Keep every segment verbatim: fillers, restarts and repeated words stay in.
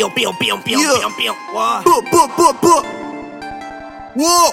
пил, пил, пил, пил, пил, пил. Бу-бу-бу-бу. Воу.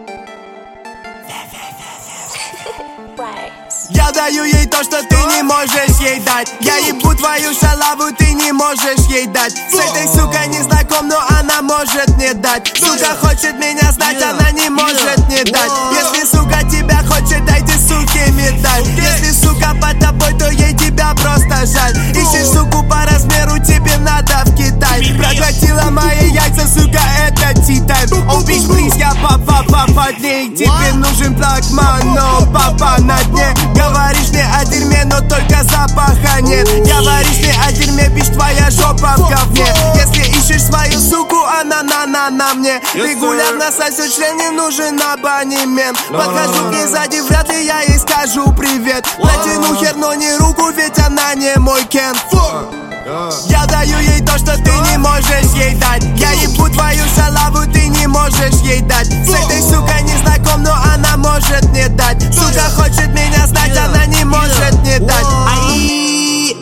Я даю ей то, что ты не можешь ей дать. Я ебу твою шалаву, ты не можешь ей дать. С этой сукой не знаком, но она может мне дать. Сука хочет меня знать, она не может мне дать. Если сука тебя хочет, дайте суке медаль. Если сука под тобой, то ей тебя просто жаль. Ищешь суку по размеру, тебе надо в Китай. Проглотила мои яйца, сука, это Ти-тайм. О, бич, плиз, я папа, папа, ней. Тебе нужен плакман, но папа на дне. Говоришь мне о дерьме, но только запаха нет. Говоришь мне о дерьме, бич, твоя жопа в говне. Если ищешь свою суку, она на-на на мне. Регулярно сосет член, не нужен абонемент. Подхожу к ней сзади, вряд ли я ей скажу привет. Протяну хер, но не руку, ведь она не мой Кен. Я даю ей то, что ты не можешь ей дать. Я ебу твою шалаву, ты не можешь ей дать. С этой сукой не знаком, но она может мне дать. Сука хочет меня знать, она не может мне дать. Ай.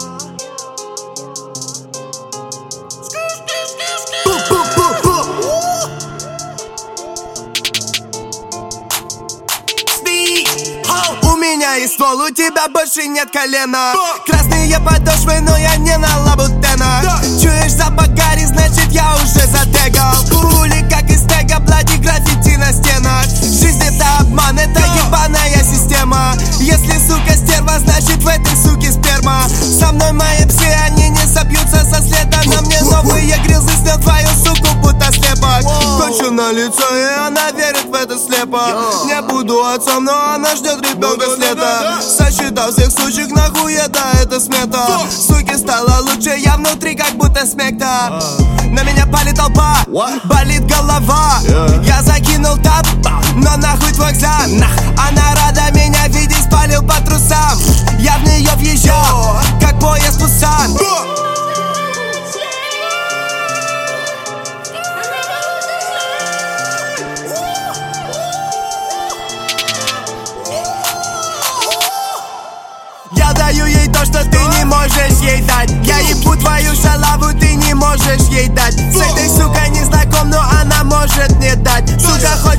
У меня есть ствол, у тебя больше нет колена. Красные подошвы, но я не на лабутенах. Чуешь запах гари, значит я уже затегал. Хули, как из тега, блади, граффити на стенах. Жизнь это обман, это ебаная система. Если сука стерва, значит в этой суке сперма. Со мной мои псы, они не собьются со следа. На мне новые грилзы, снял твою суку, будто слепок. Кончу на лицо, и она верит в это слепо. Не буду отцом, но она ждет ребенка с лета. Сосчитал всех сучек, нахуй да, это смета. Суки стало лучше, я внутри как будто смекта. На меня палит толпа, болит голова. Я закинул тап, но нахуй твой взгляд. Она рада меня видеть, спалил по трусам. Я в нее въезжал, как поезд Пусан. Я даю ей то, что ты не можешь ей дать. Я ебу твою шалаву, ты не можешь ей дать. С этой сукой не знаком, но она может мне дать. Сука